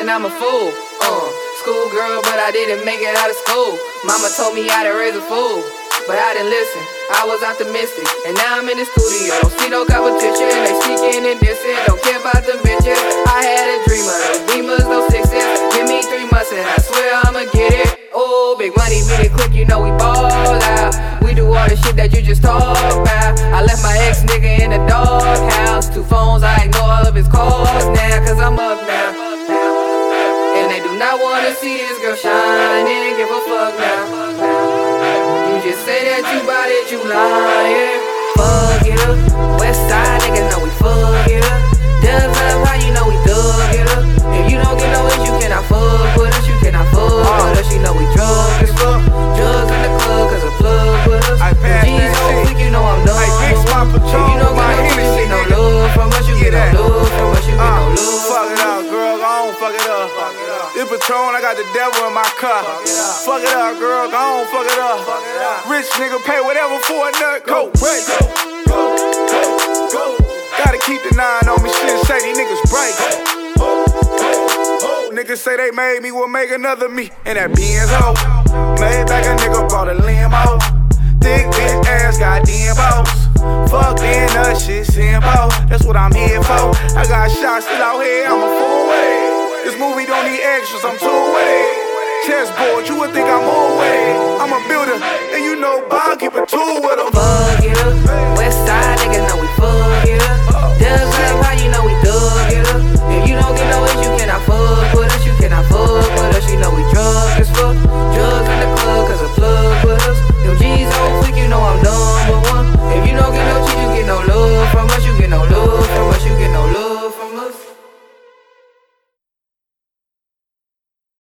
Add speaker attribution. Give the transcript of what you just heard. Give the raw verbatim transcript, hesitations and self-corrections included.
Speaker 1: I'm a fool. Uh, schoolgirl, but I didn't make it out of school. Mama told me how to raise a fool, but I didn't listen. I was optimistic, and now I'm in the studio. Don't see no competition, they speaking and dissing. Don't care about them bitches. I had a dreamer, those beamers, those sixes. Give me three months and I swear I'ma get it. Oh, big money, beat it quick, you know we ball out. We do all the shit that you just talk about. I left my ex nigga in the doghouse. Two phones, I ignore all of his calls now, cause I'm up now. And they do not wanna see this girl shine, they ain't give a fuck now. You just say that you bout it, you lying. Fuck it up, Westside niggas know we fuck it up. Dubs up, how you know we dug it up? If you don't get no hits, you cannot fuck with us, you cannot fuck with us. You know we drug as fuck, drugs in the club, cause a plug with us. G's so weak, you know I'm done. If you don't get no hits, you get no love from us, you get no love from us, you get no love.
Speaker 2: Fuck it up, girl, go on, fuck it up. This Patron, I got the devil in my car. Fuck it up, girl, go on, fuck it up. Rich nigga pay whatever for a nut. Go, break. Go, go, go. Gotta keep the nine on me, shit, say these niggas break. Niggas say they made me, will make another me. And that Benz ho, made back a nigga brought a limo. Thick bitch ass, goddamn boss. Fuck then, that shit simple. That's what I'm here for. I got shots still out here, I'm a full way. This movie don't need extras, I'm two way. Chessboard, you would think I'm away. I'm a builder, and you know Bob keep a tool with him.
Speaker 1: Fuck it up, Westside niggas know